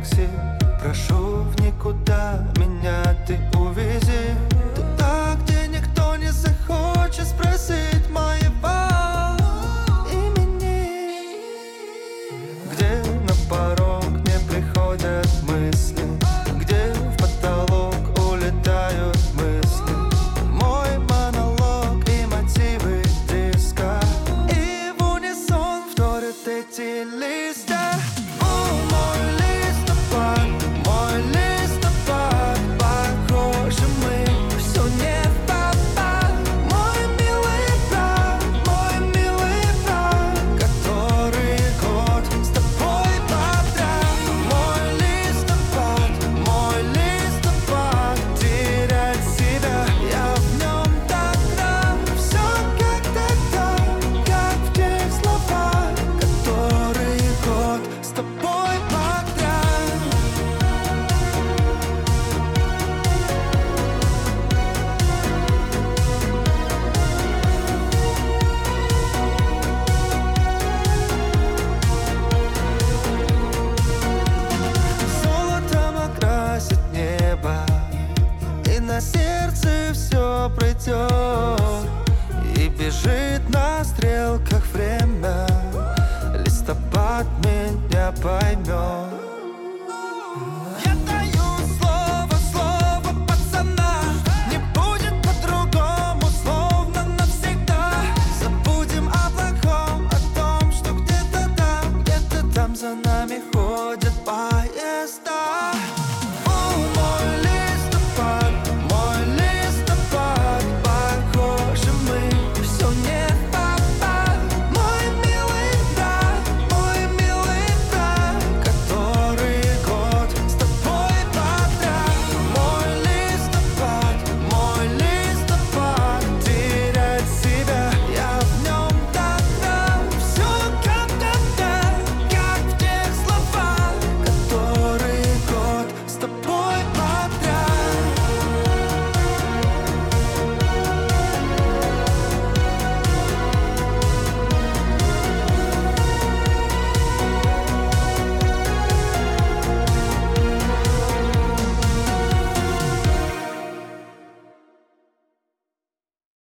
такси. Прошу в никуда, меня ты увези туда, где никто не захочет спросить моего имени, где на порог не приходят мысли, где в потолок улетают мысли. Мой монолог и мотивы диска, и в унисон вторят эти листья. Мой листопад, похожи мы, все не в попад. Мой милый брат, который год с тобой подряд. Мой листопад, терять себя, я в нем так рад. Все как тогда, как в тех словах, которые год с тобой подряд. И на сердце все пройдет, и бежит на стрелках время. Листопад меня поймет.